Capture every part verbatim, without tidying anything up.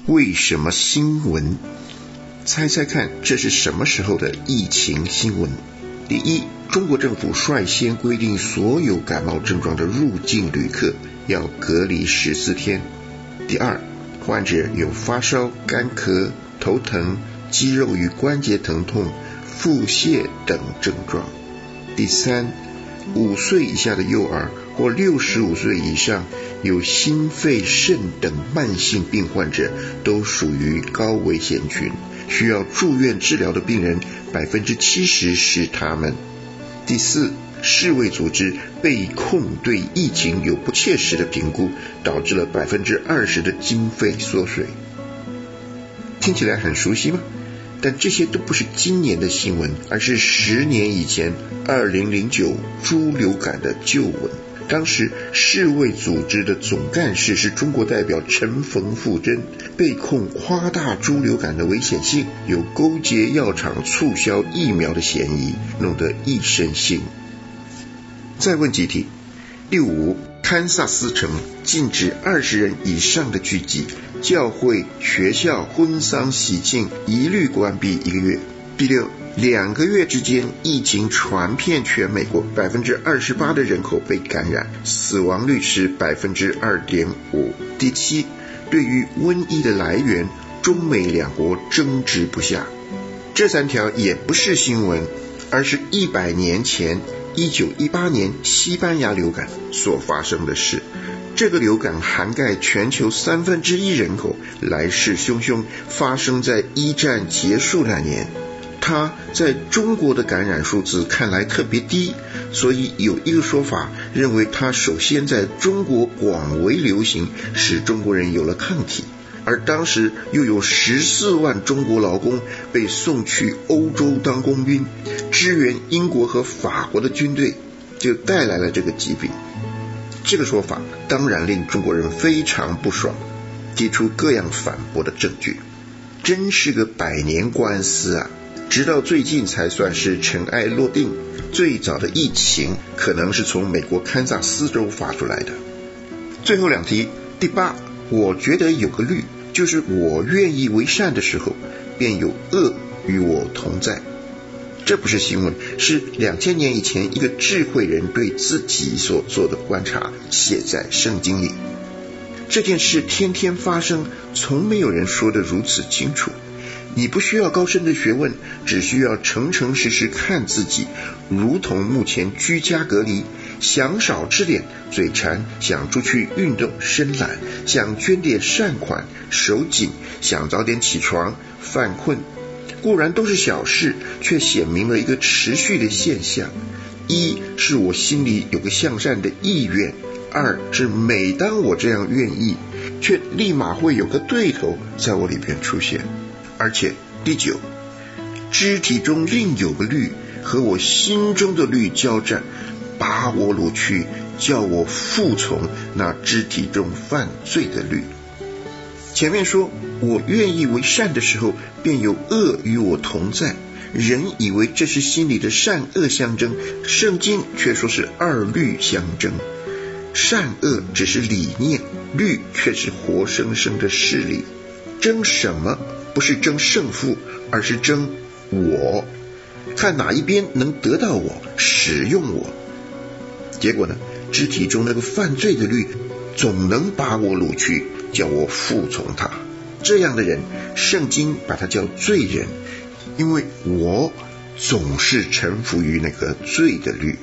为什么新闻？猜猜看，这是什么时候的疫情新闻？第一，中国政府率先规定所有感冒症状的入境旅客要隔离十四天。第二，患者有发烧、干咳、头疼、肌肉与关节疼痛、腹泻等症状。第三，五岁以下的幼儿或六十五岁以上有心肺肾等慢性病患者都属于高危险群，需要住院治疗的病人 百分之七十 是他们。第四，世卫组织被控对疫情有不切实的评估，导致了 百分之二十 的经费缩水。听起来很熟悉吗？但这些都不是今年的新闻，而是十年以前二零零九猪流感的旧闻。当时世卫组织的总干事是中国代表陈冯富珍，被控夸大猪流感的危险性，有勾结药厂促销疫苗的嫌疑，弄得一身腥。再问几题。第五，堪萨斯城禁止二十人以上的聚集，教会、学校、婚丧喜庆一律关闭一个月。第六，两个月之间疫情传遍全美国， 百分之二十八 的人口被感染，死亡率是 百分之二点五。第七，对于瘟疫的来源，中美两国争执不下。这三条也不是新闻，而是一百年前一九一八年西班牙流感所发生的事。这个流感涵盖全球三分之一人口，来势汹汹，发生在一战结束那年。它在中国的感染数字看来特别低，所以有一个说法认为它首先在中国广为流行，使中国人有了抗体。而当时又有十四万中国劳工被送去欧洲当工兵，支援英国和法国的军队，就带来了这个疾病。这个说法当然令中国人非常不爽，提出各样反驳的证据，真是个百年官司啊！直到最近才算是尘埃落定。最早的疫情可能是从美国堪萨斯州发出来的。最后两题。第八，我觉得有个律，就是我愿意为善的时候，便有恶与我同在。这不是新闻，是两千年以前一个智慧人对自己所做的观察，写在圣经里。这件事天天发生，从没有人说得如此清楚。你不需要高深的学问，只需要诚诚实实看自己，如同目前居家隔离，想少吃点嘴馋，想出去运动伸懒，想捐点善款手紧，想早点起床犯困，固然都是小事，却显明了一个持续的现象。一是我心里有个向善的意愿，二是每当我这样愿意，却立马会有个对头在我里边出现。而且第九，肢体中另有个律和我心中的律交战，把我掳去，叫我服从那肢体中犯罪的律。前面说我愿意为善的时候，便有恶与我同在，人以为这是心里的善恶相争，圣经却说是二律相争。善恶只是理念，律却是活生生的事理。争什么？不是争胜负，而是争我，看哪一边能得到我，使用我。结果呢，肢体中那个犯罪的律总能把我掳去，叫我服从他。这样的人，圣经把他叫罪人，因为我总是臣服于那个罪的律。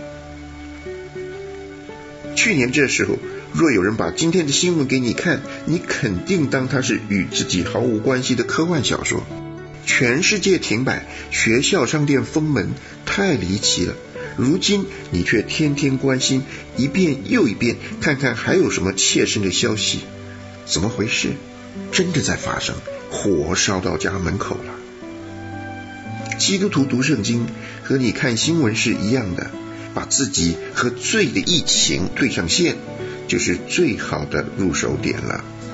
去年这时候，若有人把今天的新闻给你看，你肯定当它是与自己毫无关系的科幻小说。全世界停摆，学校商店封门，太离奇了。如今你却天天关心，一遍又一遍，看看还有什么切身的消息。怎么回事？真的在发生，火烧到家门口了。基督徒读圣经和你看新闻是一样的，把自己和罪的疫情对上线，就是最好的入手点了。